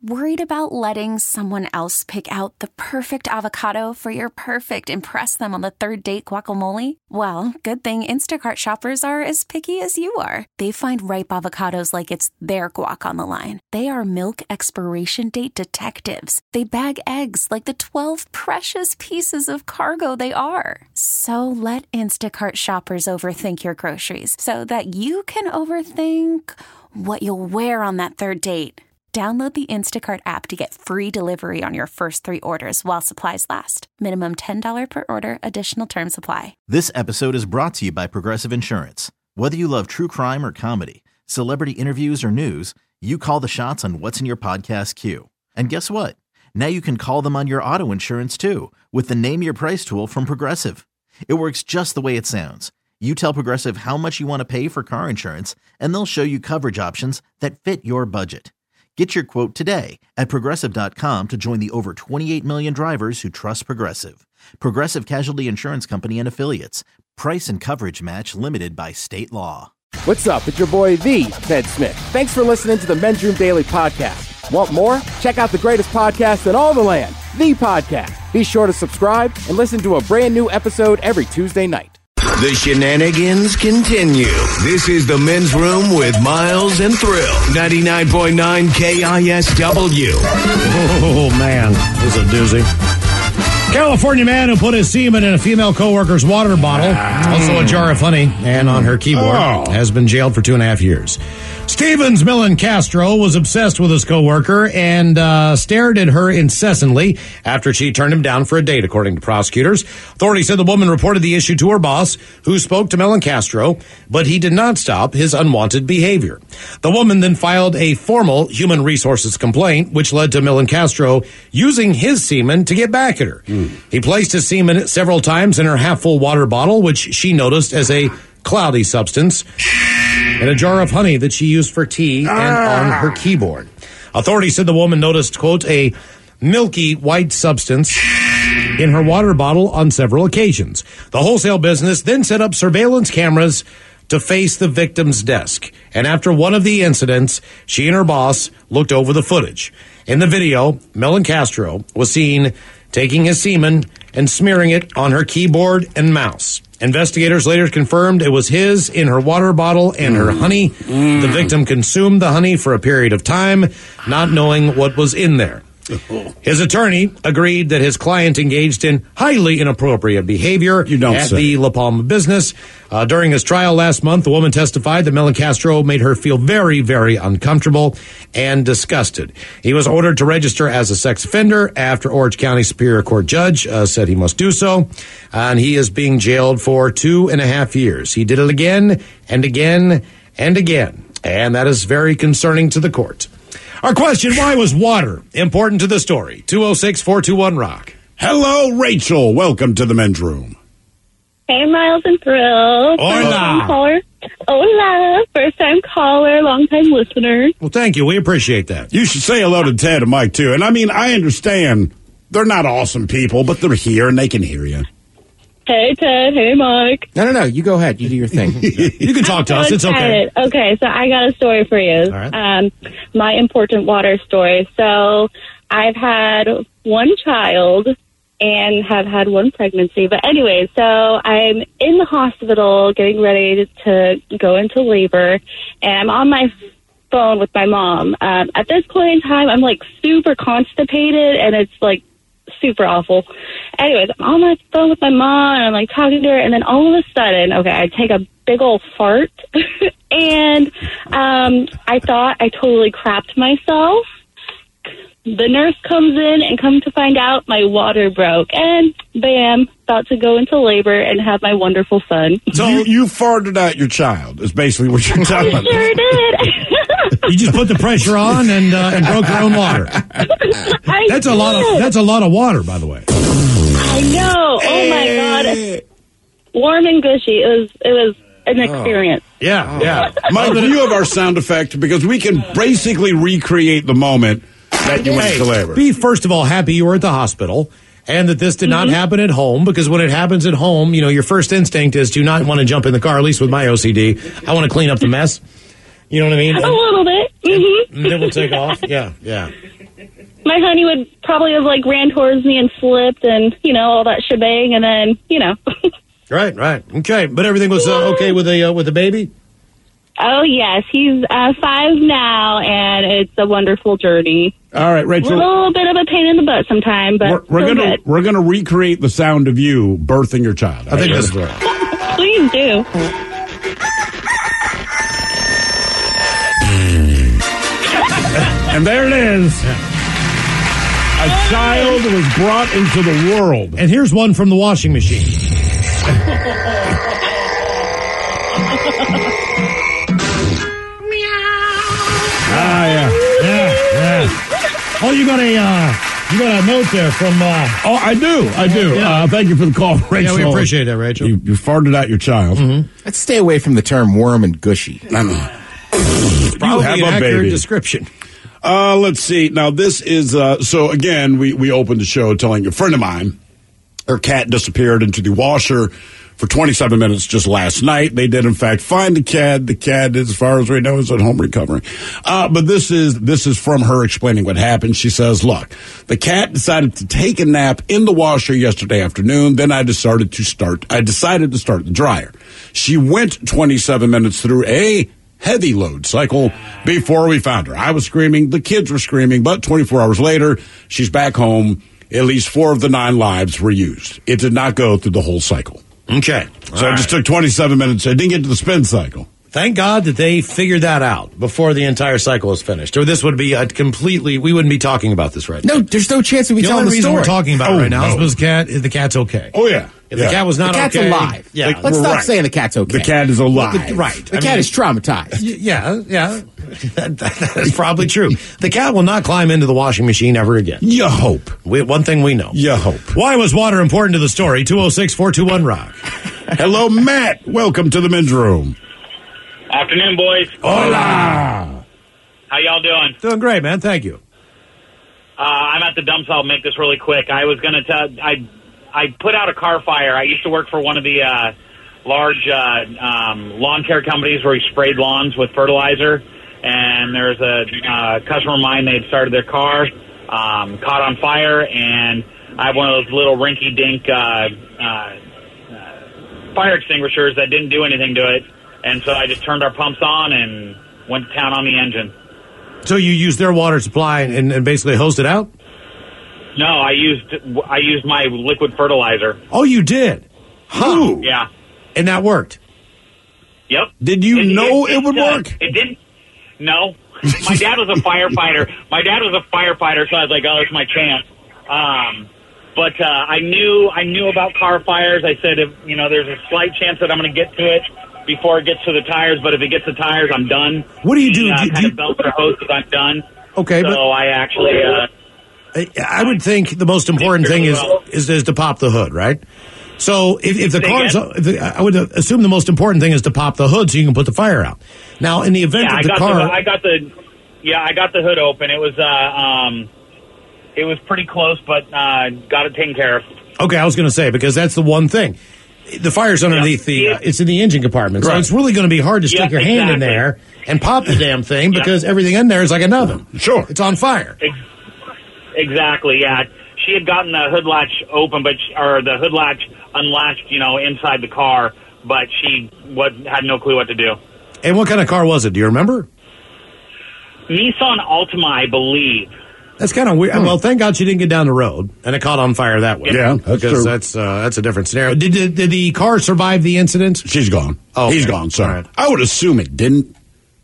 Worried about letting someone else pick out the perfect avocado for your perfect impress them on the third date guacamole? Well, good thing Instacart shoppers are as picky as you are. They find ripe avocados like it's their guac on the line. They are milk expiration date detectives. They bag eggs like the 12 precious pieces of cargo they are. So let Instacart shoppers overthink your groceries so that you can overthink what you'll wear on that third date. Download the Instacart app to get free delivery on your first 3 orders while supplies last. Minimum $10 per order. Additional terms apply. This episode is brought to you by Progressive Insurance. Whether you love true crime or comedy, celebrity interviews or news, you call the shots on what's in your podcast queue. And guess what? Now you can call them on your auto insurance too with the Name Your Price tool from Progressive. It works just the way it sounds. You tell Progressive how much you want to pay for car insurance, and they'll show you coverage options that fit your budget. Get your quote today at Progressive.com to join the over 28 million drivers who trust Progressive. Progressive Casualty Insurance Company and Affiliates. Price and coverage match limited by state law. What's up? It's your boy, the Ted Smith. Thanks for listening to the Men's Room Daily Podcast. Want more? Check out the greatest podcast in all the land, The Podcast. Be sure to subscribe and listen to a brand new episode every Tuesday night. The shenanigans continue. This is the Men's Room with Miles and Thrill. 99.9 KISW. Oh, man. This is a doozy. California man who put his semen in a female coworker's water bottle, also a jar of honey, and on her keyboard, has been jailed for 2.5 years. Stevens Millen Castro was obsessed with his coworker and stared at her incessantly after she turned him down for a date, according to prosecutors. Authorities said the woman reported the issue to her boss, who spoke to Millen Castro, but he did not stop his unwanted behavior. The woman then filed a formal human resources complaint, which led to Millen Castro using his semen to get back at her. He placed his semen several times in her half-full water bottle, which she noticed as a cloudy substance, and a jar of honey that she used for tea and on her keyboard. Authorities said the woman noticed, quote, a milky white substance in her water bottle on several occasions. The wholesale business then set up surveillance cameras to face the victim's desk. And after one of the incidents, she and her boss looked over the footage. In the video, Millen Castro was seen taking his semen and smearing it on her keyboard and mouse. Investigators later confirmed it was his in her water bottle and her honey. The victim consumed the honey for a period of time, not knowing what was in there. His attorney agreed that his client engaged in highly inappropriate behavior at the La Palma business. During his trial last month, the woman testified that Millen Castro made her feel very, very uncomfortable and disgusted. He was ordered to register as a sex offender after Orange County Superior Court judge said he must do so, and he is being jailed for 2.5 years. He did it again and again and again, and that is very concerning to the court. Our question, why was water important to the story? 206-421-ROCK. Hello, Rachel. Welcome to the Men's Room. Hey, Miles and Thrill. Hola. Hola. First-time caller, long-time listener. Well, thank you. We appreciate that. You should say hello to Ted and Mike, too. And, I understand they're not awesome people, but they're here and they can hear you. Hey, Ted. Hey, Mike. No. You go ahead. You do your thing. You can talk to us. It's okay. Okay, so I got a story for you. All right. My important water story. So I've had one child and have had one pregnancy. But anyway, so I'm in the hospital getting ready to go into labor, and I'm on my phone with my mom. At this point in time, I'm like super constipated, and it's like super awful. Anyways, I'm on my phone with my mom, and I'm like talking to her, and then all of a sudden, I take a big old fart, and I thought I totally crapped myself. The nurse comes in, and come to find out, my water broke, and bam, about to go into labor and have my wonderful son. So you farted out your child, is basically what you're telling us. I sure did. You just put the pressure on and broke your own water. That's a lot of water, by the way. I know. Oh my God. Warm and gushy. It was an experience. Yeah. Mike, will you have our sound effect? Because we can basically recreate the moment that you went to labor. Be, first of all, happy you were at the hospital and that this did not happen at home, because when it happens at home, your first instinct is to not want to jump in the car, at least with my OCD. I want to clean up the mess. You know what I mean? A little bit. And then we'll take off. Yeah. my honey would probably have like ran towards me and slipped and, all that shebang. And then, Right. Okay. But everything was okay with the baby? Oh, yes. He's 5 now, and it's a wonderful journey. All right, Rachel. A little bit of a pain in the butt sometimes, but we're gonna recreate the sound of you birthing your child. I think that's right. Please do. And there it is. A child was brought into the world. And here's one from the washing machine. Yeah. Oh, you got a note there from. Oh, I do. Yeah. Thank you for the call, Rachel. Yeah, we appreciate that, Rachel. You farted out your child. Mm-hmm. Let's stay away from the term worm and gushy. I know. Probably have an a accurate baby. description. Let's see. Now, this is, so again, we opened the show telling a friend of mine, her cat disappeared into the washer for 27 minutes just last night. They did, in fact, find the cat. The cat, as far as we know, is at home recovering. But this is from her explaining what happened. She says, look, the cat decided to take a nap in the washer yesterday afternoon. Then I decided to start the dryer. She went 27 minutes through a heavy load cycle before we found her. I was screaming. The kids were screaming. But 24 hours later, she's back home. At least 4 of the 9 lives were used. It did not go through the whole cycle. Okay. So it just took 27 minutes. I didn't get to the spin cycle. Thank God that they figured that out before the entire cycle was finished. Or this would be we wouldn't be talking about this right now. No, there's no chance that we The tell only the reason story. we're talking about it right now no. is because the cat's okay. Oh, yeah. If the cat was not The cat's okay. alive. Yeah. Let's stop Right. saying the cat's okay. The cat is alive. Right. The cat is traumatized. Yeah. That's probably true. The cat will not climb into the washing machine ever again. You hope. One thing we know. You hope. Why was water important to the story? 206-421-ROCK. Hello, Matt. Welcome to the men's room. Afternoon, boys. Hola. How y'all doing? Doing great, man. Thank you. I'm at the dumps. I'll make this really quick. I was going to tell... I put out a car fire. I used to work for one of the large lawn care companies where we sprayed lawns with fertilizer. And there was a customer of mine. They had started their car, caught on fire, and I have one of those little rinky-dink fire extinguishers that didn't do anything to it. And so I just turned our pumps on and went to town on the engine. So you used their water supply and basically hosed it out? No, I used my liquid fertilizer. Oh, you did? Huh. Yeah. And that worked? Yep. Did you know it would work? It didn't. No. My dad was a firefighter. So I was like, oh, it's my chance. But I knew about car fires. I said, there's a slight chance that I'm going to get to it before it gets to the tires, but if it gets to tires, I'm done. What do you do? Kind of belt or hoses, I'm done. Okay, so but I actually... I would think the most important thing is to pop the hood, right? So if the car's... I would assume the most important thing is to pop the hood so you can put the fire out. Now, in the event that the car... I got the hood open. It was pretty close, but got it taken care of. Okay, I was going to say, because that's the one thing. The fire's underneath it's in the engine compartment, so it's really going to be hard to stick your hand in there and pop the damn thing because everything in there is like an oven. Sure. It's on fire. Exactly, yeah. She had gotten the hood latch open, or the hood latch unlatched, inside the car, but she had no clue what to do. And what kind of car was it? Do you remember? Nissan Altima, I believe. That's kind of weird. Well, thank God she didn't get down the road and it caught on fire that way. Yeah, that's because true. that's a different scenario. Did the car survive the incident? She's gone. Oh, okay. He's gone, sir. Right. I would assume it didn't.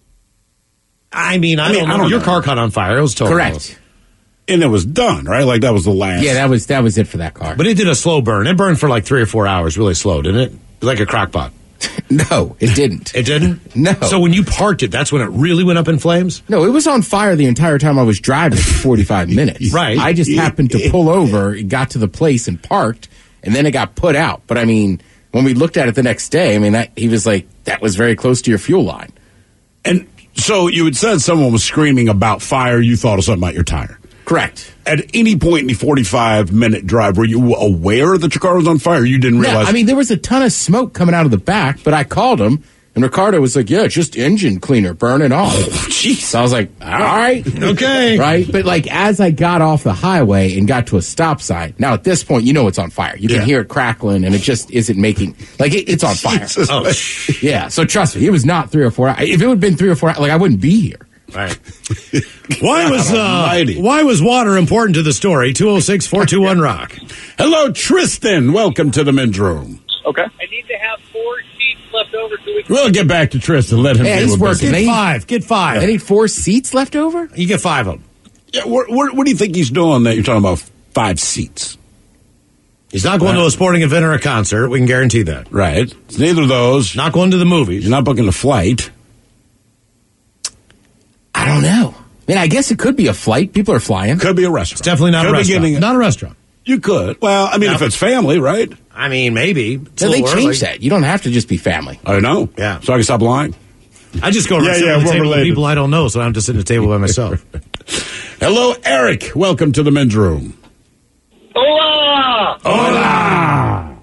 I mean, I don't know. Your car caught on fire. It was totally Correct. close. And it was done, right? Like that was the last. Yeah, that was it for that car. But it did a slow burn. It burned for like 3 or 4 hours, really slow, didn't it? Like a crock pot. No, it didn't. It didn't? No. So when you parked it, that's when it really went up in flames? No, it was on fire the entire time I was driving for 45 minutes. Right. I just happened to pull over, got to the place and parked, and then it got put out. But I mean, when we looked at it the next day, he was like, that was very close to your fuel line. And so you had said someone was screaming about fire. You thought of something about your tire. Correct. At any point in the 45-minute drive, were you aware that your car was on fire? You didn't realize? No, there was a ton of smoke coming out of the back, but I called him, And Ricardo was like, yeah, just engine cleaner, burn it off. Jeez. So I was like, all right. Okay. Right? But like as I got off the highway and got to a stop sign, now at this point, you know it's on fire. You can hear it crackling and it just isn't making, like it's on fire. Oh, Yeah, so trust me, it was not 3 or 4 hours. If it would have been 3 or 4 hours, like I wouldn't be here. right. Why was water important to the story? 206-421-ROCK. Hello, Tristan. Welcome to the men's room. Okay. I need to have 4 seats left over so we can... We'll get back to Tristan. Let him Yeah, he's working. Get five. They need 4 seats left over? You get 5 of them. Yeah, what do you think he's doing that you're talking about 5 seats? He's not going to a sporting event or a concert. We can guarantee that. Right. It's neither of those. Not going to the movies. You're not booking a flight. I don't know. I mean, I guess it could be a flight. People are flying. Could be a restaurant. It's definitely not a restaurant. Not a restaurant. You could. Well, I mean, if it's family, right? I mean, maybe. It's So a they little changed early. that. You don't have to just be family. I know. Yeah. So I can stop lying. I just go around sit at the we're table with related. people I don't know, so I'm just sitting at the table by myself. Hello, Eric. Welcome to the men's room. Hola! Hola!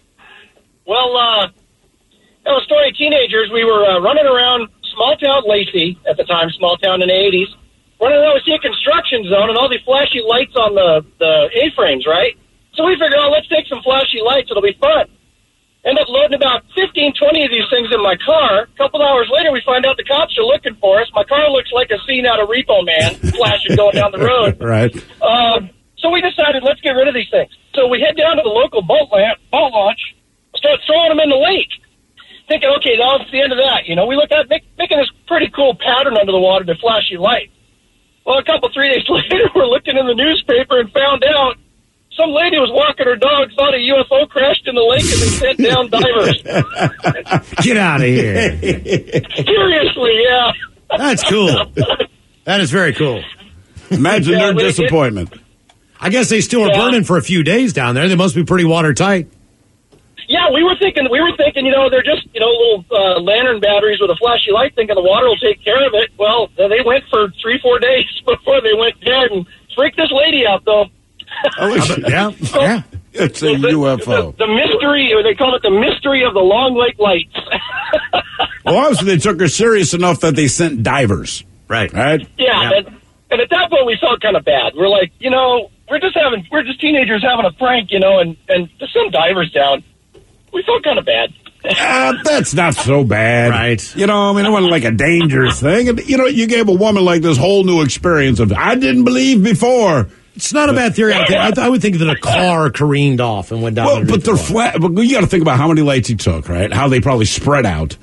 Well, tell a story of teenagers. We were running around small town Lacey at the time, small town in the 80s. Running around, we see a construction zone and all these flashy lights on the A-frames, right? So we figured, let's take some flashy lights. It'll be fun. End up loading about 15, 20 of these things in my car. A couple hours later, we find out the cops are looking for us. My car looks like a scene out of Repo Man, flashing going down the road. Right. So we decided, let's get rid of these things. So we head down to the local boat launch, start throwing them in the lake. Thinking, okay, that was the end of that. You know, we look at making this pretty cool pattern under the water to flashy light. Well, 3 days later, we're looking in the newspaper and found out some lady was walking her dog, thought a UFO crashed in the lake, and they sent down divers. Get out of here. Seriously, yeah. That's cool. That is very cool. Imagine their disappointment. I guess they still are burning for a few days down there. They must be pretty watertight. Yeah, we were thinking, you know, they're just, you know, little lantern batteries with a flashy light, thinking the water will take care of it. Well, they went for 3-4 days before they went dead and freaked this lady out, though. Yeah. Yeah. It's a UFO. The mystery, or they call it the mystery of the Long Lake Lights. Well, obviously they took her serious enough that they sent divers. Right. Right? Yeah. And at that point we felt kind of bad. We're like, you know, we're just teenagers having a prank, you know, and to send divers down. We felt kind of bad. That's not so bad. Right. You know, I mean, it wasn't like a dangerous thing. And, you know, you gave a woman like this whole new experience of, I didn't believe before. It's not a bad theory. I would think that a car careened off and went down. Well, but they're flat. But you got to think about how many lights he took, right? How they probably spread out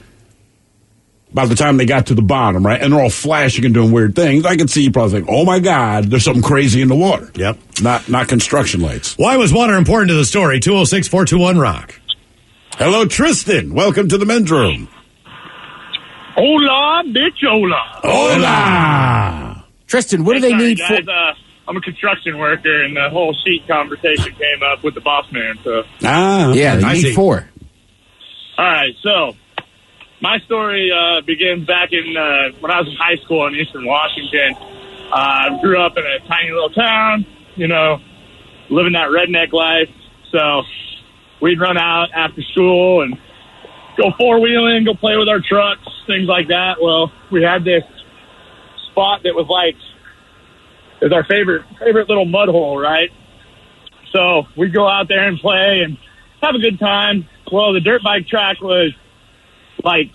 by the time they got to the bottom, right? And they're all flashing and doing weird things. I can see you probably think, oh my God, there's something crazy in the water. Yep. Not construction lights. Why was water important to the story? 206-421-ROCK. Hello, Tristan. Welcome to the men's room. Hola, bitch, hola. Hola. Tristan, what do they need for... guys, I'm a construction worker, and the whole sheet conversation came up with the boss man. So, Yeah, they need 4. all right. So, my story begins back in when I was in high school in Eastern Washington. I grew up in a tiny little town, you know, living that redneck life. So, we'd run out after school and go four-wheeling, go play with our trucks, things like that. Well, we had this spot that was like, is our favorite little mud hole, right? So we'd go out there and play and have a good time. Well, the dirt bike track was like,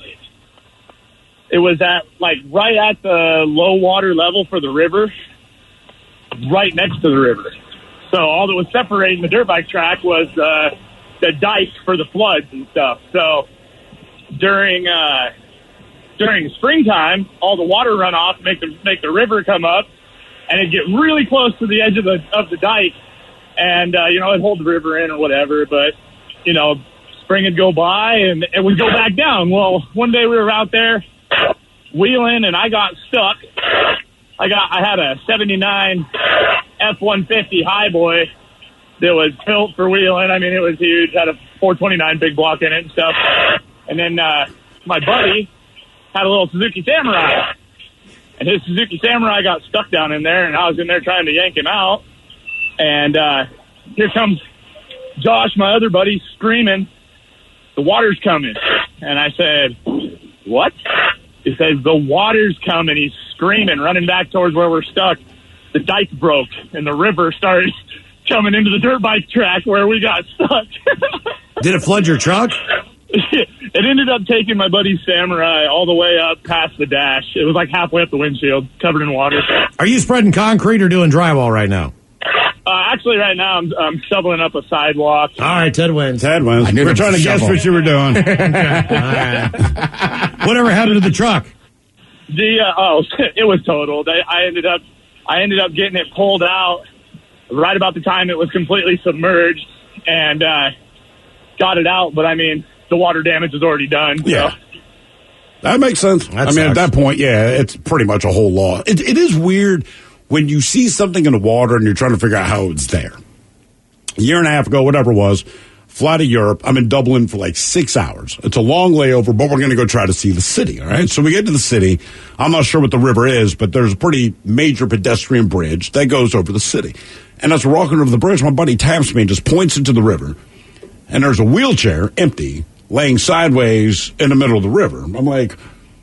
it was at like right at the low water level for the river, right next to the river. So all that was separating the dirt bike track was the dike for the floods and stuff. So during springtime, all the water runoff make the river come up, and it'd get really close to the edge of the dike, and you know, it'd hold the river in or whatever. But you know, spring would go by and it would go back down. Well, one day we were out there wheeling, and I got stuck. I had a '79 F-150 Highboy that was built for wheeling. I mean, it was huge. Had a 429 big block in it and stuff. And then my buddy had a little Suzuki Samurai. And his Suzuki Samurai got stuck down in there, and I was in there trying to yank him out. And here comes Josh, my other buddy, screaming, "The water's coming." And I said, what? He says, the water's coming. He's screaming, running back towards where we're stuck. The dike broke, and the river started coming into the dirt bike track where we got stuck. Did it flood your truck? It ended up taking my buddy Samurai all the way up past the dash. It was like halfway up the windshield, covered in water. Are you spreading concrete or doing drywall right now? Actually, right now, I'm shoveling up a sidewalk. All right, Ted wins. We're trying to guess what you were doing. Whatever happened to the truck? It was totaled. I ended up getting it pulled out right about the time it was completely submerged, and got it out. But I mean, the water damage is already done. So. Yeah, that makes sense. That sucks. At that point, yeah, it's pretty much a whole law. It is weird when you see something in the water and you're trying to figure out how it's there. A year and a half ago, whatever it was, fly to Europe. I'm in Dublin for like 6 hours. It's a long layover, but we're going to go try to see the city, all right? So we get to the city. I'm not sure what the river is, but there's a pretty major pedestrian bridge that goes over the city. And as we're walking over the bridge, my buddy taps me and just points into the river. And there's a wheelchair, empty, laying sideways in the middle of the river. I'm like,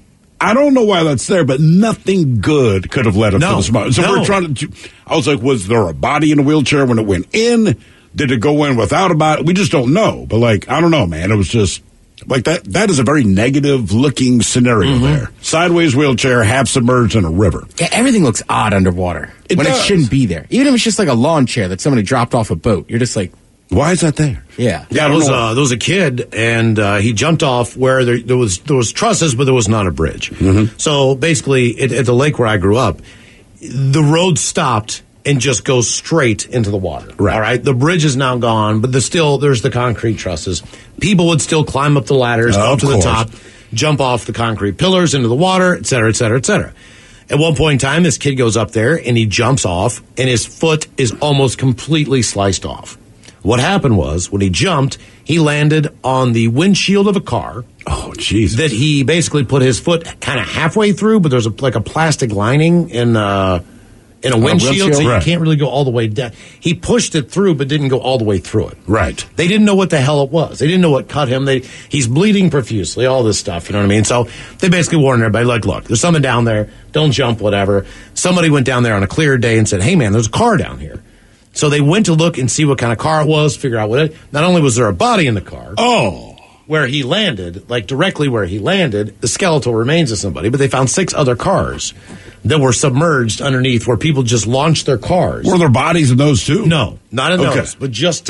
I don't know why that's there, but nothing good could have led up to this moment. So we're trying to, I was like, was there a body in the wheelchair when it went in? Did it go in without a body? We just don't know. But like, I don't know, man. It was just like that. That is a very negative looking scenario there. Sideways wheelchair, half submerged in a river. Yeah, everything looks odd underwater It when does. it shouldn't be there. Even if it's just like a lawn chair that somebody dropped off a boat. You're just like, why is that there? Yeah. Yeah, there was a kid, and he jumped off where there was trusses, but there was not a bridge. So basically, at the lake where I grew up, the road stopped and just goes straight into the water. Right. All right. The bridge is now gone, but there's the concrete trusses. People would still climb up the ladders, go up to the top, jump off the concrete pillars into the water, et cetera, et cetera, et cetera. At one point in time, this kid goes up there and he jumps off, and his foot is almost completely sliced off. What happened was, when he jumped, he landed on the windshield of a car. Oh, Jesus. That he basically put his foot kind of halfway through, but there's a plastic lining in a windshield, so you can't really go all the way down. He pushed it through, but didn't go all the way through it. Right. They didn't know what the hell it was. They didn't know what cut him. He's bleeding profusely, all this stuff, you know what I mean? So they basically warned everybody, like, look, there's something down there. Don't jump, whatever. Somebody went down there on a clear day and said, hey, man, there's a car down here. So they went to look and see what kind of car it was, figure out what it. Not only was there a body in the car. Where he landed, like directly where he landed, the skeletal remains of somebody, but they found 6 other cars that were submerged underneath where people just launched their cars. Were there bodies in those too? No, not in those, but just to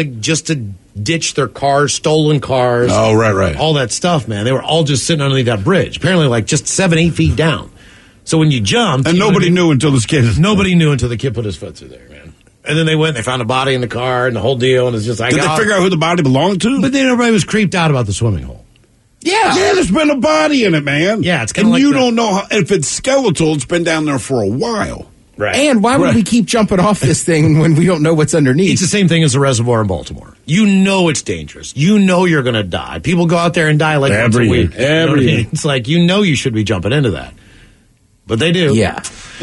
ditch their cars, stolen cars. Oh, right. All that stuff, man. They were all just sitting underneath that bridge, apparently like just 7-8 feet down. So when you jumped. And nobody knew until this kid. Nobody knew until the kid put his foot through there, man. And then they went and they found a body in the car and the whole deal, and it's just like. Did they figure out who the body belonged to? But then everybody was creeped out about the swimming hole. Yeah, there's been a body in it, man. Yeah, it's kind of and like you don't know if it's skeletal. It's been down there for a while. Right. And why would we keep jumping off this thing when we don't know what's underneath? It's the same thing as the reservoir in Baltimore. You know it's dangerous. You know you're going to die. People go out there and die like once a week. Every year. It's like, you should be jumping into that. But they do. Yeah.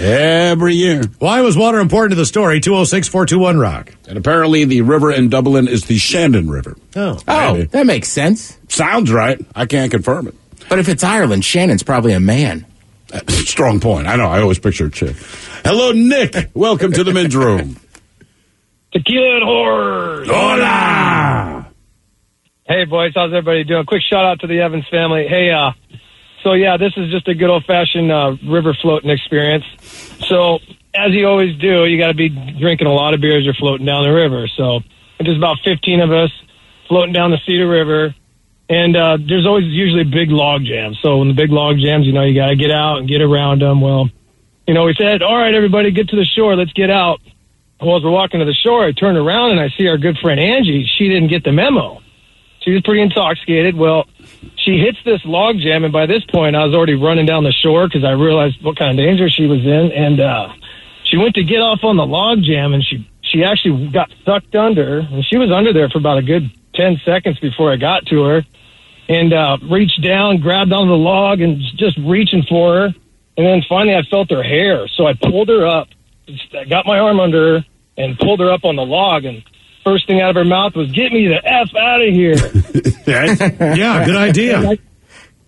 Every year. Why was water important to the story? 206-421-ROCK. And apparently the river in Dublin is the Shannon River. Oh, that makes sense. Sounds right. I can't confirm it. But if it's Ireland, Shannon's probably a man. Strong point. I know. I always picture a chick. Hello, Nick. Welcome to the men's room. Tequila and horrors. Hola. Hey, boys. How's everybody doing? Quick shout out to the Evans family. Hey, so yeah, this is just a good old-fashioned river floating experience. So, as you always do, you got to be drinking a lot of beer as you're floating down the river. So, there's about 15 of us floating down the Cedar River, and there's always usually big log jams. So, when the big log jams, you got to get out and get around them. Well, we said, all right, everybody, get to the shore. Let's get out. Well, as we're walking to the shore, I turn around and I see our good friend Angie. She didn't get the memo. She was pretty intoxicated. Well, she hits this log jam, and by this point, I was already running down the shore because I realized what kind of danger she was in. And she went to get off on the log jam, and she actually got sucked under. And she was under there for about a good 10 seconds before I got to her. And reached down, grabbed onto the log, and just reaching for her. And then finally, I felt her hair. So I pulled her up, I got my arm under her, and pulled her up on the log. And first thing out of her mouth was, "Get me the F out of here." Yeah, good idea.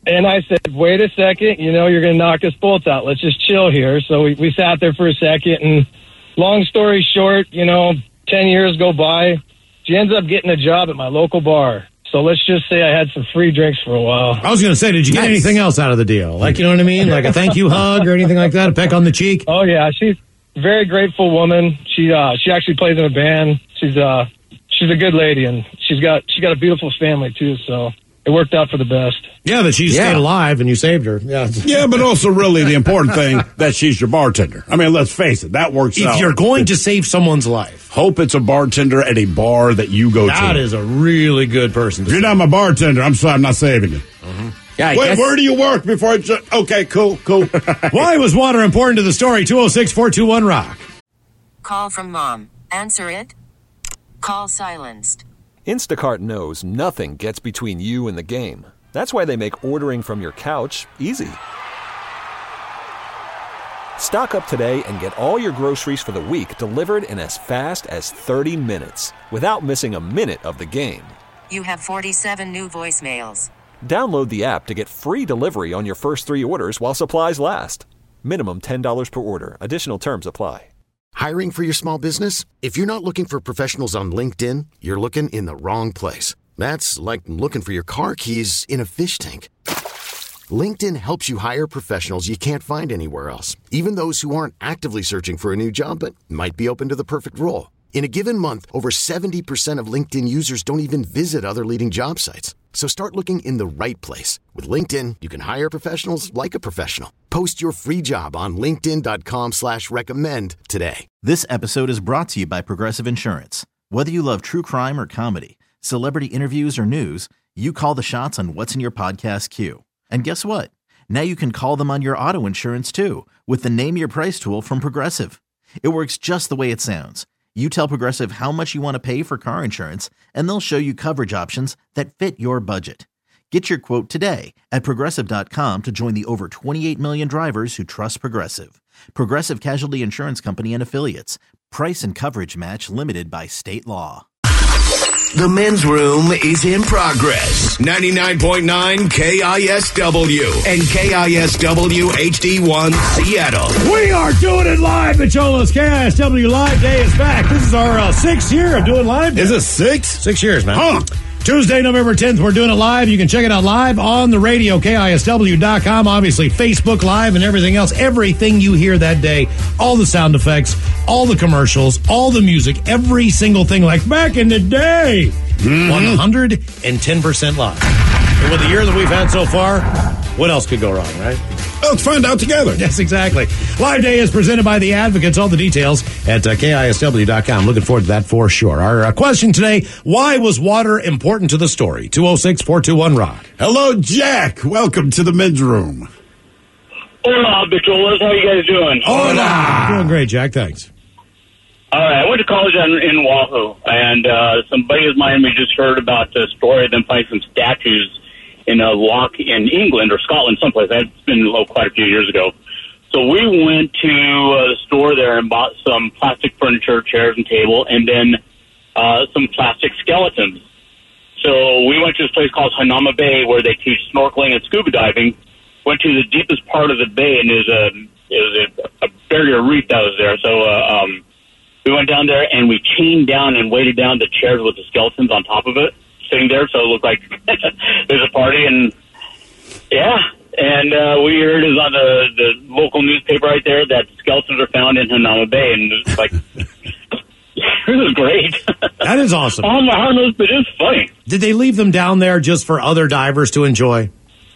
And I said, wait a second, you're going to knock us both out. Let's just chill here. So we sat there for a second, and long story short, 10 years go by. She ends up getting a job at my local bar. So let's just say I had some free drinks for a while. I was going to say, did you get anything else out of the deal? Like, you know what I mean? Like a thank you hug or anything like that? A peck on the cheek? Oh, yeah. She's a very grateful woman. She actually plays in a band. She's a good lady, and she got a beautiful family, too. So it worked out for the best. Yeah, that she stayed alive and you saved her. Yeah, but also really the important thing that she's your bartender. I mean, let's face it, that works out. If you're going to save someone's life. Hope it's a bartender at a bar that you go to. That is a really good person. If you're not my bartender, I'm sorry, I'm not saving you. Mm-hmm. Yeah, where do you work before I just... Okay, cool. Why was water important to the story? 206-421-ROCK. Call from mom. Answer it. Call silenced. Instacart knows nothing gets between you and the game. That's why they make ordering from your couch easy. Stock up today and get all your groceries for the week delivered in as fast as 30 minutes without missing a minute of the game. You have 47 new voicemails. Download the app to get free delivery on your first 3 orders while supplies last. Minimum $10 per order. Additional terms apply. Hiring for your small business? If you're not looking for professionals on LinkedIn, you're looking in the wrong place. That's like looking for your car keys in a fish tank. LinkedIn helps you hire professionals you can't find anywhere else, even those who aren't actively searching for a new job but might be open to the perfect role. In a given month, over 70% of LinkedIn users don't even visit other leading job sites. So start looking in the right place. With LinkedIn, you can hire professionals like a professional. Post your free job on linkedin.com/recommend today. This episode is brought to you by Progressive Insurance. Whether you love true crime or comedy, celebrity interviews or news, you call the shots on what's in your podcast queue. And guess what? Now you can call them on your auto insurance too with the Name Your Price tool from Progressive. It works just the way it sounds. You tell Progressive how much you want to pay for car insurance, and they'll show you coverage options that fit your budget. Get your quote today at Progressive.com to join the over 28 million drivers who trust Progressive. Progressive Casualty Insurance Company and Affiliates. Price and coverage match limited by state law. The men's room is in progress. 99.9 KISW and KISW HD1 Seattle. We are doing it live at Chola's KISW Live Day is back. This is our 6th year of doing live day. Is it 6? 6 years, man. Huh. Tuesday, November 10th, we're doing it live. You can check it out live on the radio, KISW.com, obviously Facebook Live and everything else. Everything you hear that day, all the sound effects, all the commercials, all the music, every single thing like back in the day. 110% live. And with the year that we've had so far, what else could go wrong, right? Let's find out together. Yes, exactly. Live Day is presented by The Advocates. All the details at KISW.com. Looking forward to that for sure. Our question today, why was water important to the story? 206-421-ROCK. Hello, Jack. Welcome to the men's room. Hola, Bicholas. How you guys doing? Hola. Doing great, Jack. Thanks. All right. I went to college in Oahu, and some buddies of mine, we just heard about the story of them finding some statues in a lock in England or Scotland, someplace. That's been quite a few years ago. So we went to the store there and bought some plastic furniture, chairs and table, and then some plastic skeletons. So we went to this place called Hanauma Bay where they teach snorkeling and scuba diving. Went to the deepest part of the bay, and there's a barrier reef that was there. So we went down there, and we chained down and weighted down the chairs with the skeletons on top of it, sitting there, so it looked like there's a party, and yeah, and we heard it was on the local newspaper right there that skeletons are found in Hanauma Bay, and it was like, it was great. That is awesome. Harmless, but it's funny. Did they leave them down there just for other divers to enjoy?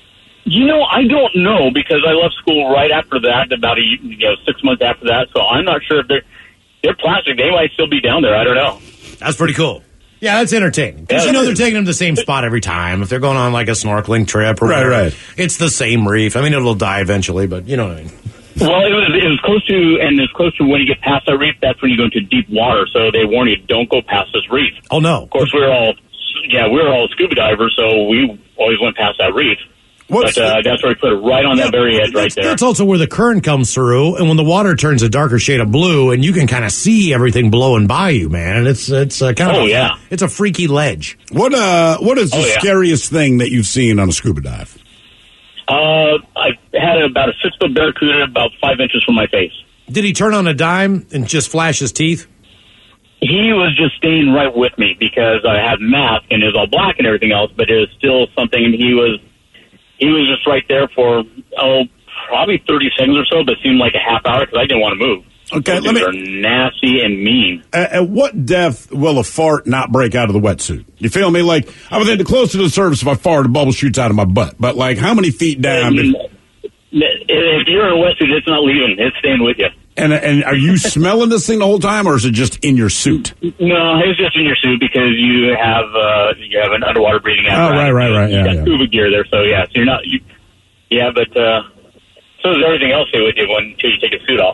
I don't know, because I left school right after that, about 6 months after that, so I'm not sure if they're plastic. They might still be down there. I don't know. That's pretty cool. Yeah, that's entertaining. Because they're taking them to the same spot every time. If they're going on like a snorkeling trip or whatever, right. It's the same reef. I mean, it'll die eventually, but you know what I mean. Well, it was close to, and it's close to when you get past that reef, that's when you go into deep water. So they warn you, don't go past this reef. Oh, no. Of course, we're all scuba divers, so we always went past that reef. But that's where we put it, right on that very edge right there. That's also where the current comes through, and when the water turns a darker shade of blue, and you can kind of see everything blowing by you, man. And it's kind of it's a freaky ledge. What is the scariest thing that you've seen on a scuba dive? I had about a 6-foot barracuda about 5 inches from my face. Did he turn on a dime and just flash his teeth? He was just staying right with me because I had a mask and it was all black and everything else, but it was still something. And he was just right there for, probably 30 seconds or so, but it seemed like a half hour because I didn't want to move. Okay, Those are nasty and mean. At what depth will a fart not break out of the wetsuit? You feel me? Like, I was at the close to the surface, if I fart, a bubble shoots out of my butt. But, like, how many feet down? If you're in a wetsuit, it's not leaving. It's staying with you. And are you smelling this thing the whole time, or is it just in your suit? No, it's just in your suit because you have an underwater breathing apparatus. Oh, right. You got scuba gear there, so yeah. So you're not. But so does everything else stay with you until you take your suit off.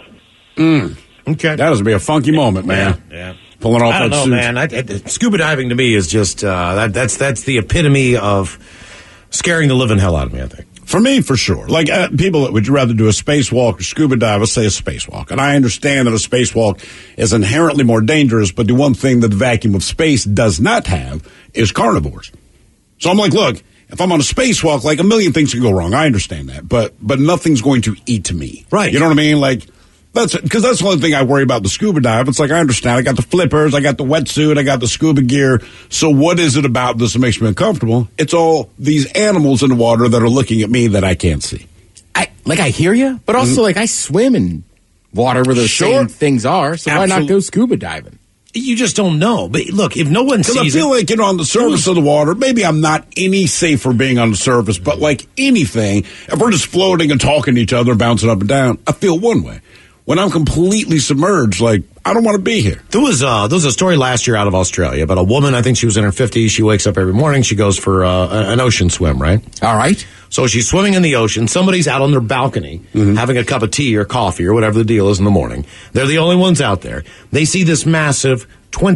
Okay, that has to be a funky moment, man. Yeah. Pulling off I don't that know, suit. man. Scuba diving to me is just that's the epitome of scaring the living hell out of me, I think. For me, for sure. Like, people that would rather do a spacewalk or scuba dive, let's say a spacewalk. And I understand that a spacewalk is inherently more dangerous, but the one thing that the vacuum of space does not have is carnivores. So I'm like, look, if I'm on a spacewalk, like, a million things can go wrong. I understand that. But nothing's going to eat me. Right. You know what I mean? Like, because that's the only thing I worry about the scuba dive. It's like, I understand. I got the flippers, I got the wetsuit, I got the scuba gear. So what is it about this that makes me uncomfortable? It's all these animals in the water that are looking at me that I can't see. I hear you, but also, like, I swim in water where those same things are, so why not go scuba diving? You just don't know. But look, if no one sees it... Because I feel like, on the surface of the water, maybe I'm not any safer being on the surface, but like anything, if we're just floating and talking to each other, bouncing up and down, I feel one way. When I'm completely submerged, like, I don't want to be here. There was a story last year out of Australia about a woman, I think she was in her 50s. She wakes up every morning. She goes for an ocean swim, right? All right. So she's swimming in the ocean. Somebody's out on their balcony having a cup of tea or coffee or whatever the deal is in the morning. They're the only ones out there. They see this massive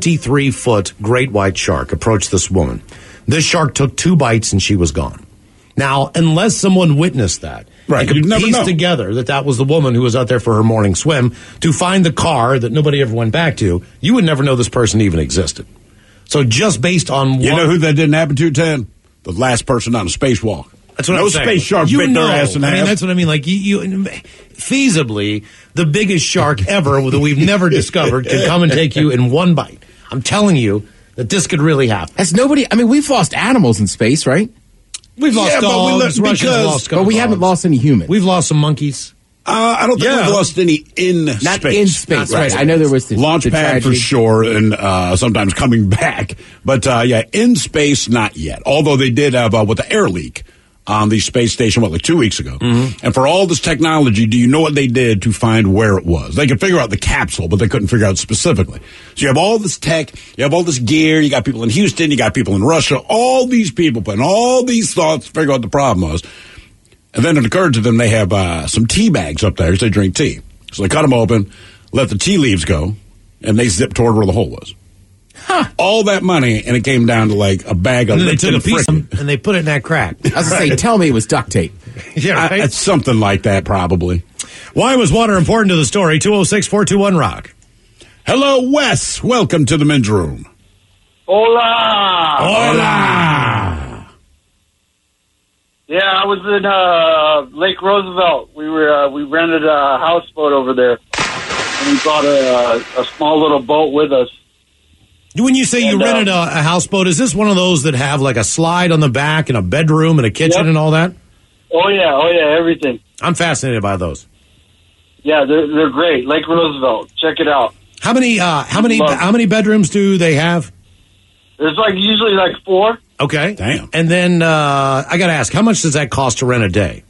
23-foot great white shark approach this woman. This shark took 2 bites and she was gone. Now, unless someone witnessed that, right, they could piece together that was the woman who was out there for her morning swim to find the car that nobody ever went back to, you would never know this person even existed. So just based on You know who that didn't happen to, Ted? The last person on a spacewalk. That's what no I'm saying. Space shark bit their ass in half. I mean, that's what I mean. Like, you feasibly, the biggest shark ever that we've never discovered could come and take you in one bite. I'm telling you that this could really happen. We've lost animals in space, right? We've lost dogs, Russians lost, but we haven't lost any humans. We've lost some monkeys. I don't think we've lost any in space. Not in space, right. I know there was the launch pad for sure, and sometimes coming back. But, in space, not yet. Although they did have, with the air leak on the space station, like 2 weeks ago. And for all this technology, do you know what they did to find where it was? They could figure out the capsule, but they couldn't figure out specifically. So you have all this tech, you have all this gear, you got people in Houston, you got people in Russia, all these people putting all these thoughts to figure out what the problem was. And then it occurred to them they have some tea bags up there because they drink tea. So they cut them open, let the tea leaves go, and they zipped toward where the hole was. Huh. All that money, and it came down to like a bag of... And then they took a piece and they put it in that crack. I was going to say, tell me it was duct tape. Yeah, right? It's something like that, probably. Why was water important to the story? 206-421-ROCK. Hello, Wes. Welcome to the men's room. Hola. Hola. Yeah, I was in Lake Roosevelt. We rented a houseboat over there, and we brought a small little boat with us. When you say you rented a houseboat, is this one of those that have like a slide on the back and a bedroom and a kitchen and all that? Oh yeah, everything. I'm fascinated by those. Yeah, they're great. Lake Roosevelt, check it out. How many bedrooms do they have? There's usually 4. Okay. Damn. And then I got to ask, how much does that cost to rent a day?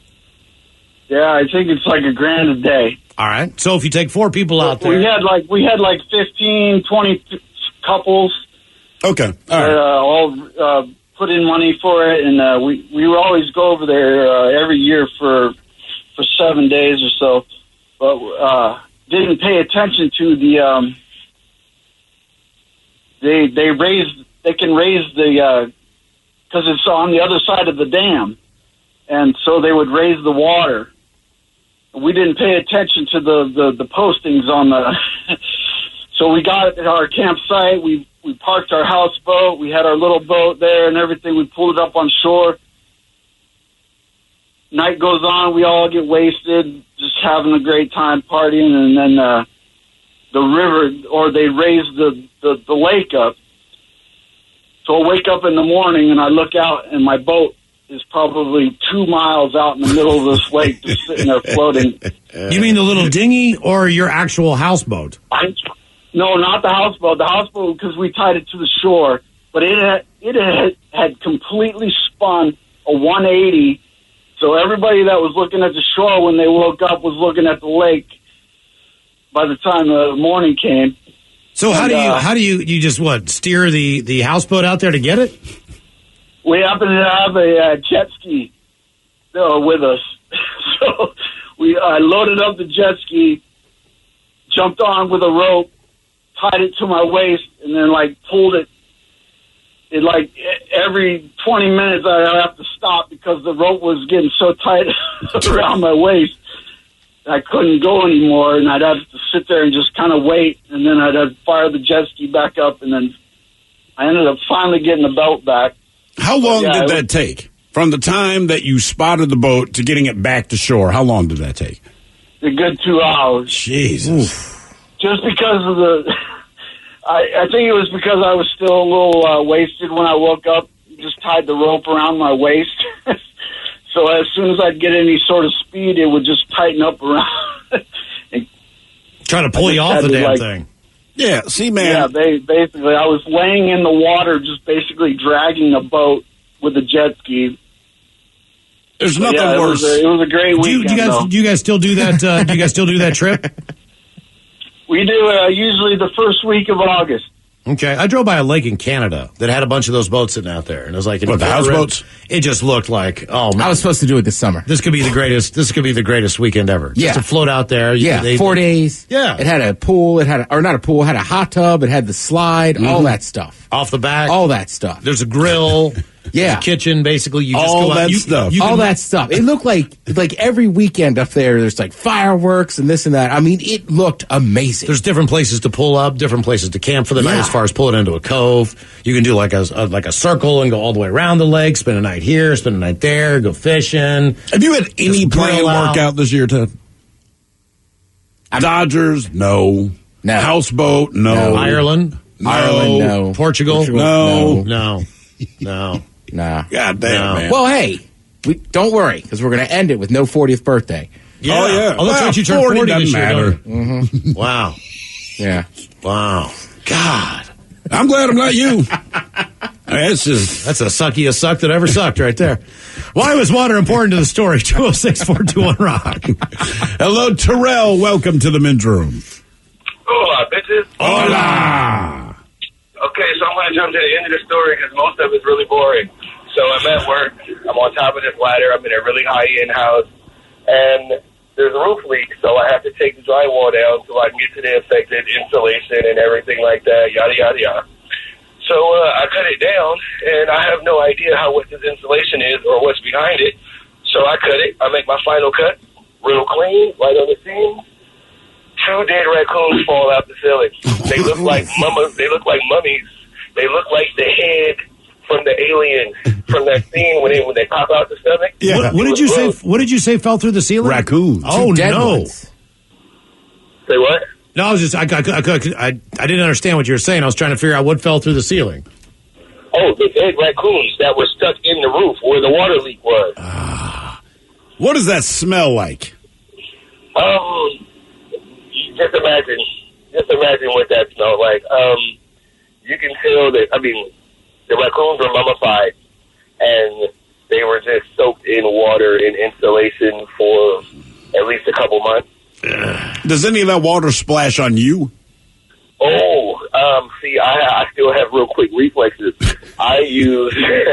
Yeah, I think it's $1,000 a day. All right. So if you take 4 people out there, we had 15, 20 couples. Okay. All put in money for it, and we would always go over there every year for 7 days or so, but didn't pay attention to the they can raise the because it's on the other side of the dam, and so they would raise the water. We didn't pay attention to the postings on the. So we got at our campsite. We parked our houseboat. We had our little boat there and everything. We pulled it up on shore. night goes on, we all get wasted, just having a great time partying, and then the river, or they raise the lake up. So I wake up in the morning and I look out, and my boat is probably 2 miles out in the middle of this lake, just sitting there floating. You mean the little dinghy or your actual houseboat? No, not the houseboat. The houseboat, because we tied it to the shore, but it had completely spun a 180. So everybody that was looking at the shore when they woke up was looking at the lake by the time the morning came. So how do you just steer the houseboat out there to get it? We happen to have a jet ski with us. So I loaded up the jet ski, jumped on with a rope, tied it to my waist, and then pulled it. Every 20 minutes I have to stop because the rope was getting so tight around my waist. I couldn't go anymore, and I'd have to sit there and just kind of wait, and then I'd have to fire the jet ski back up, and then I ended up finally getting the boat back. How long did that take? From the time that you spotted the boat to getting it back to shore, how long did that take? A good 2 hours. Jesus. Just because of the... I think it was because I was still a little wasted when I woke up. Just tied the rope around my waist. So as soon as I'd get any sort of speed, it would just tighten up around. Trying to pull you off the damn thing. Yeah, see, man. Yeah, basically, I was laying in the water, just basically dragging a boat with a jet ski. There's nothing worse. It was a great weekend. Do you guys still do that? Do you guys still do that trip? We do usually the first week of August. Okay, I drove by a lake in Canada that had a bunch of those boats sitting out there, and it was like the houseboats. It just looked like, oh man, I was supposed to do it this summer. This could be the greatest. This could be the greatest weekend ever. Yeah, just to float out there. 4 days. Yeah, it had a pool. It had not a pool. It had a hot tub. It had the slide. All that stuff off the back. All that stuff. There's a grill. Yeah, there's a kitchen. Basically, you just all go out. That stuff. All that stuff. It looked like every weekend up there. There's fireworks and this and that. I mean, it looked amazing. There's different places to pull up, different places to camp for the night. As far as pulling into a cove, you can do like a circle and go all the way around the lake. Spend a night here, spend a night there, go fishing. Have you had any planned workout this year, Ted? Dodgers, no. Houseboat, no. Ireland, no. Portugal, no. No. Nah. God damn, man. Well, hey, don't worry, because we're going to end it with no 40th birthday. Yeah. Oh, yeah. Oh, that's right. You turned 40 doesn't this year, matter. Mm-hmm. Wow. Yeah. Wow. God. I'm glad I'm not you. That's a suckiest suck that ever sucked right there. Why was water important to the story? 206-421-ROCK. Hello, Terrell. Welcome to the men's room. Hola, bitches. Hola. Okay, so I'm going to jump to the end of the story because most of it's really boring. So I'm at work. I'm on top of this ladder. I'm in a really high-end house. And there's a roof leak, so I have to take the drywall down so I can get to the affected insulation and everything like that, yada, yada, yada. So I cut it down, and I have no idea what this insulation is or what's behind it. So I cut it. I make my final cut, real clean, right on the seam. 2 dead raccoons fall out the ceiling. They look like mummies. They look like mummies. They look like the head from the alien from that scene when they pop out the stomach. Yeah. What did you say? What did you say fell through the ceiling? Raccoons. Oh no! Say what? No, I was just I didn't understand what you were saying. I was trying to figure out what fell through the ceiling. Oh, the dead raccoons that were stuck in the roof where the water leak was. What does that smell like? Just imagine what that smelled like. You can tell that, the raccoons were mummified, and they were just soaked in water and insulation for at least a couple months. Does any of that water splash on you? See, I still have real quick reflexes. I use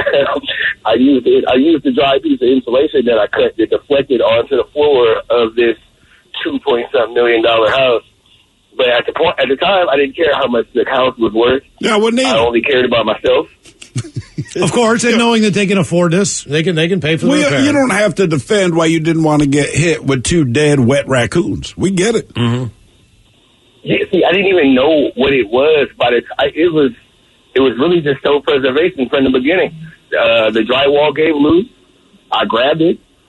the dry piece of insulation that I cut that deflected onto the floor of this $2.something million house. But at the time, I didn't care how much the house was worth. Yeah, I wouldn't either. I only cared about myself. Of course, and knowing that they can afford this, they can pay for the repair. You don't have to defend why you didn't want to get hit with 2 dead, wet raccoons. We get it. Mm-hmm. Yeah, see, I didn't even know what it was, but it was really just self-preservation from the beginning. The drywall gave loose. I grabbed it,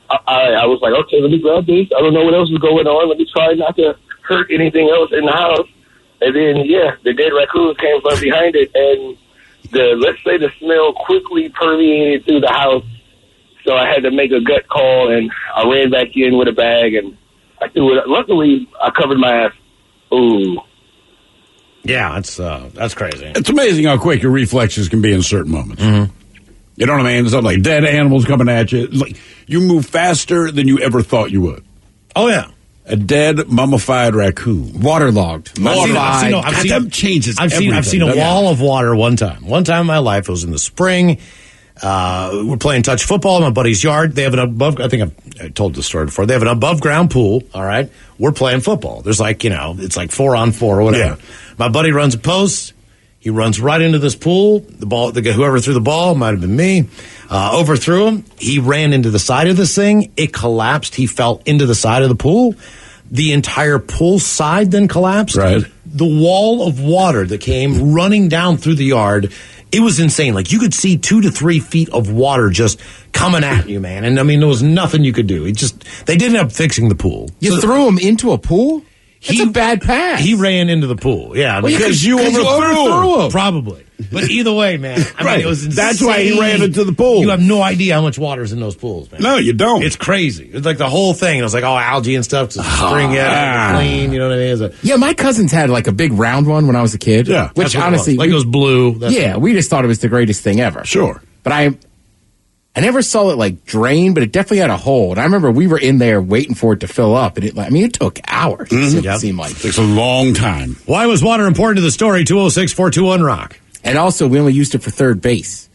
I was like, okay, let me grab this. I don't know what else is going on. Let me try not to hurt anything else in the house. And then, the dead raccoons came from behind it, and let's say the smell quickly permeated through the house. So I had to make a gut call, and I ran back in with a bag, and I threw it. Luckily, I covered my ass. Ooh. Yeah, that's crazy. It's amazing how quick your reflexes can be in certain moments. Mm-hmm. You know what I mean? It's not like dead animals coming at you. It's like you move faster than you ever thought you would. Oh, yeah. A dead, mummified raccoon. Waterlogged. I've seen a wall of water one time. One time in my life, it was in the spring. We're playing touch football in my buddy's yard. They have I think I told the story before. They have an above ground pool. All right. We're playing football. There's it's like 4-on-4 or whatever. Yeah. My buddy runs a post. He runs right into this pool. The ball, whoever threw the ball, might have been me, overthrew him. He ran into the side of this thing. It collapsed. He fell into the side of the pool. The entire pool side then collapsed. Right. The wall of water that came running down through the yard, it was insane. Like, you could see 2 to 3 feet of water just coming at you, man. And, I mean, there was nothing you could do. They didn't end up fixing the pool. You threw him into a pool? That's a bad pass. He ran into the pool. Yeah. Because you overthrew him. Probably. But either way, man. I mean, it was insane. That's why he ran into the pool. You have no idea how much water's in those pools, man. No, you don't. It's crazy. It's like the whole thing. It was like all algae and stuff to spring it clean. You know what I mean? My cousins had like a big round one when I was a kid. Yeah. Which honestly. It was blue. We just thought it was the greatest thing ever. Sure. But I never saw it like drain, but it definitely had a hole. And I remember we were in there waiting for it to fill up. And it took hours. It seemed like. It takes a long time. Why was water important to the story? 206-421-ROCK. And also, we only used it for third base.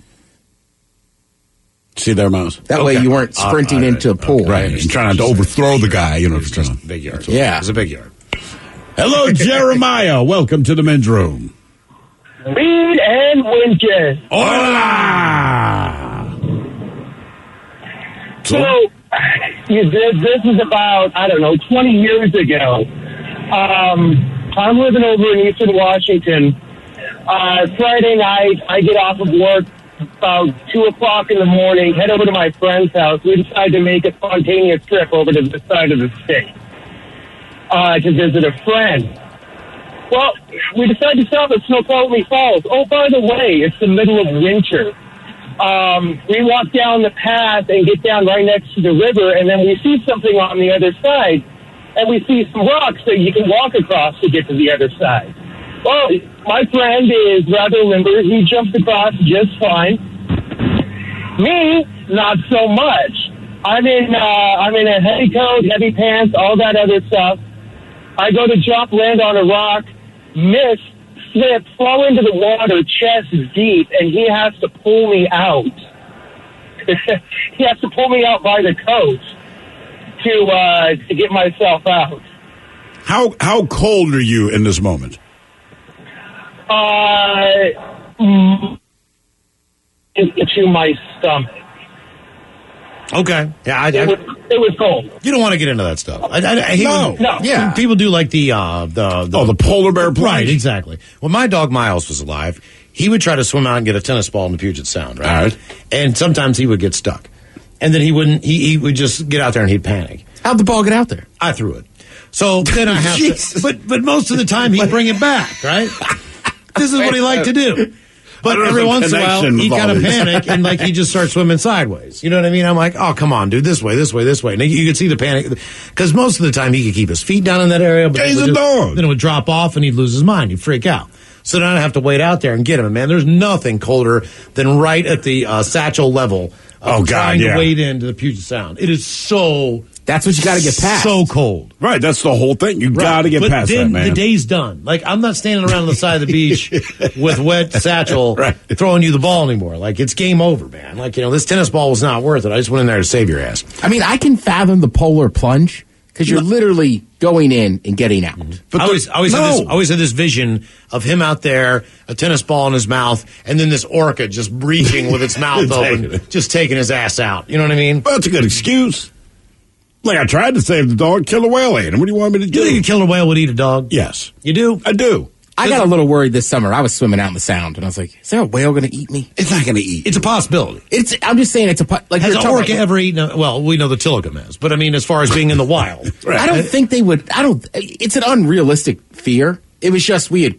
See there, Miles? That way you weren't sprinting into a pool. Right. And trying not to overthrow the guy. It's just a big yard. Yeah. It's a big yard. Hello, Jeremiah. Welcome to the men's room. Reed and Winchester. Hola! So, this is about, 20 years ago. I'm living over in Eastern Washington. Friday night, I get off of work about 2 o'clock in the morning, head over to my friend's house. We decide to make a spontaneous trip over to this side of the state to visit a friend. Well, we decide to stop at Snoqualmie Falls. Oh, by the way, it's the middle of winter. We walk down the path and get down right next to the river, and then we see something on the other side, and we see some rocks that you can walk across to get to the other side. Well, my friend is rather limber. He jumps across just fine. Me, not so much. I'm in a heavy coat, heavy pants, all that other stuff. I go to jump, land on a rock, miss, slip, fall into the water chest deep, and he has to pull me out. He has to pull me out by the coat to get myself out. How cold are you in this moment? Into my stomach. Okay. Yeah, it was cold. You don't want to get into that stuff. I hate No. Yeah. People do like the polar bear plunge. Right, exactly. When my dog Miles was alive, he would try to swim out and get a tennis ball in the Puget Sound, right? All right. And sometimes he would get stuck. And then he would just get out there and he'd panic. How'd the ball get out there? I threw it. So then I have to, but most of the time he'd bring it back, right? This is what he liked to do. But every once in a while, he'd kind of panic and he just starts swimming sideways. You know what I mean? I'm like, oh, come on, dude, this way. And you could see the panic. Because most of the time he could keep his feet down in that area. But he's a dog. Then it would drop off and he'd lose his mind. He'd freak out. So then I'd have to wait out there and get him. And man, there's nothing colder than right at the satchel level of trying to wade into the Puget Sound. It is so... That's what you got to get past. So cold. Right, that's the whole thing. You got to get past that, man. The day's done. I'm not standing around on the side of the beach with wet satchel throwing you the ball anymore. It's game over, man. This tennis ball was not worth it. I just went in there to save your ass. I mean, I can fathom the polar plunge because you're literally going in and getting out. But I always had this vision of him out there, a tennis ball in his mouth, and then this orca just reaching with its mouth open, just taking his ass out. You know what I mean? Well, that's a good excuse. I tried to save the dog, killer whale ate him. What do you want me to do? You think a killer whale would eat a dog? Yes. You do? I do. I got a little worried this summer. I was swimming out in the Sound, and I was like, is there a whale going to eat me? It's not going to eat. It's a possibility. I'm just saying it's like has an orca ever eaten? Well, we know the Tilikum has, but I mean, as far as being in the wild, right. I don't think they would. It's an unrealistic fear. It was just we had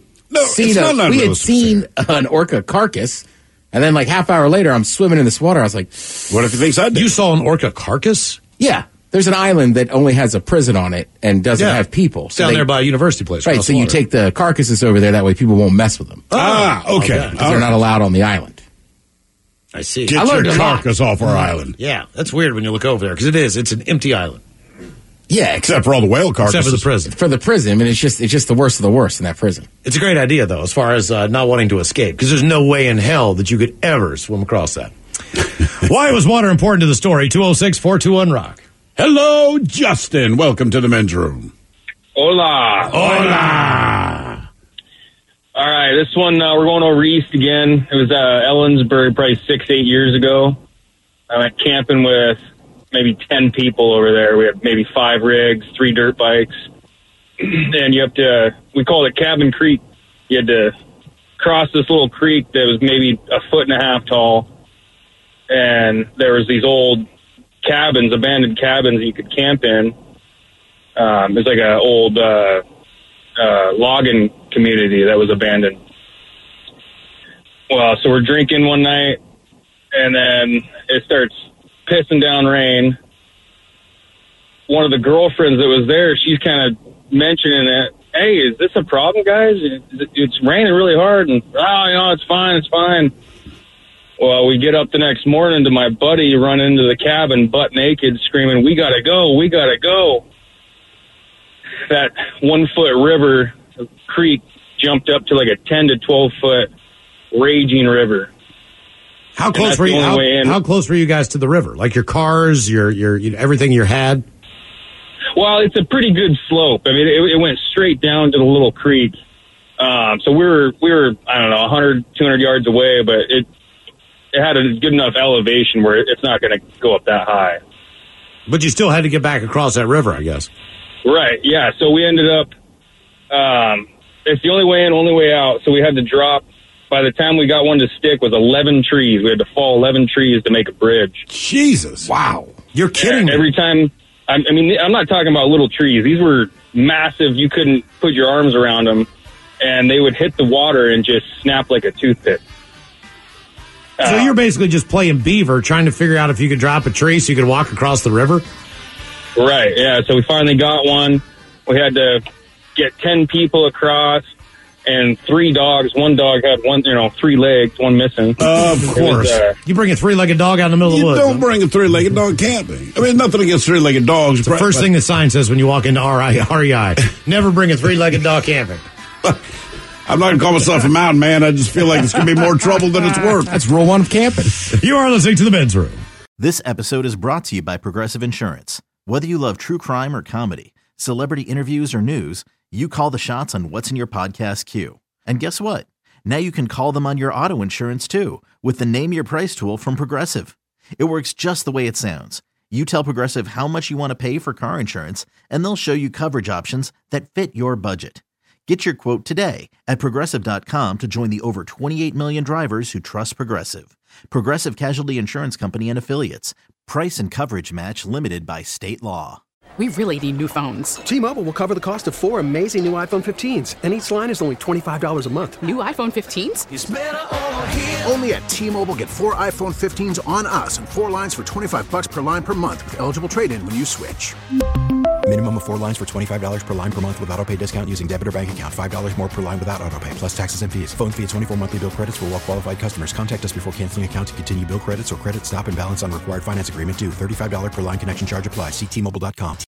seen an orca carcass, and then like half hour later, I'm swimming in this water. I was like, what if he thinks I did? You saw an orca carcass? Yeah. There's an island that only has a prison on it and doesn't have people. So down there by a university place. Right, so you take the carcasses over there. That way people won't mess with them. Okay. Because they're not allowed on the island. I see. Get your carcass off our island. Yeah, that's weird when you look over there because it's an empty island. Yeah, except for all the whale carcasses. Except for the prison. For the prison, and it's just the worst of the worst in that prison. It's a great idea, though, as far as not wanting to escape, because there's no way in hell that you could ever swim across that. Why was water important to the story? 206-421-ROCK. Hello, Justin. Welcome to the men's room. Hola. Hola. All right, this one, we're going over east again. It was Ellensburg probably 6-8 years ago. I went camping with maybe 10 people over there. We had maybe 5 rigs, 3 dirt bikes. And you have to, we called it Cabin Creek. You had to cross this little creek that was maybe 1.5 feet tall. And there was these old cabins, abandoned cabins that you could camp in. It was like an old logging community that was abandoned. Well, so we're drinking one night, and then it starts pissing down rain. One of the girlfriends that was there, she's kind of mentioning it. Hey, is this a problem, guys? It's raining really hard. And, it's fine, it's fine. Well, we get up the next morning to my buddy run into the cabin butt naked screaming, we gotta go, we gotta go. That 1 foot river creek jumped up to like a 10 to 12 foot raging river. How close were you? How close were you guys to the river? Like your cars, your everything you had? Well, it's a pretty good slope. I mean, it went straight down to the little creek. So we were I don't know 100, 200 yards away, but it had a good enough elevation where it's not going to go up that high. But you still had to get back across that river, I guess. Right, yeah. So we ended up, it's the only way in, only way out. So we had to drop, by the time we got one to stick, was 11 trees. We had to fall 11 trees to make a bridge. Jesus. Wow. You're kidding me. Every time, I mean, I'm not talking about little trees. These were massive. You couldn't put your arms around them. And they would hit the water and just snap like a toothpick. So you're basically just playing beaver, trying to figure out if you could drop a tree so you could walk across the river? Right, yeah. So we finally got one. We had to get 10 people across and 3 dogs. One dog had 3 legs, one missing. Of course. You bring a 3-legged dog out in the middle of the woods. You don't bring a 3-legged dog camping. I mean, nothing against 3-legged dogs. It's the first thing the sign says when you walk into REI. Never bring a 3-legged dog camping. I'm not going to call myself a mountain man. I just feel like it's going to be more trouble than it's worth. That's rule 1 of camping. You are listening to The Men's Room. This episode is brought to you by Progressive Insurance. Whether you love true crime or comedy, celebrity interviews or news, you call the shots on what's in your podcast queue. And guess what? Now you can call them on your auto insurance too with the Name Your Price tool from Progressive. It works just the way it sounds. You tell Progressive how much you want to pay for car insurance, and they'll show you coverage options that fit your budget. Get your quote today at Progressive.com to join the over 28 million drivers who trust Progressive. Progressive Casualty Insurance Company and Affiliates. Price and coverage match limited by state law. We really need new phones. T-Mobile will cover the cost of 4 amazing new iPhone 15s, and each line is only $25 a month. New iPhone 15s? It's better over here. Only at T-Mobile, get 4 iPhone 15s on us and 4 lines for $25 per line per month with eligible trade-in when you switch. Minimum of 4 lines for $25 per line per month with autopay discount using debit or bank account. $5 more per line without autopay, plus taxes and fees. Phone fee at 24 monthly bill credits for well-qualified customers. Contact us before canceling account to continue bill credits or credit stop and balance on required finance agreement due. $35 per line connection charge applies. See T-Mobile.com.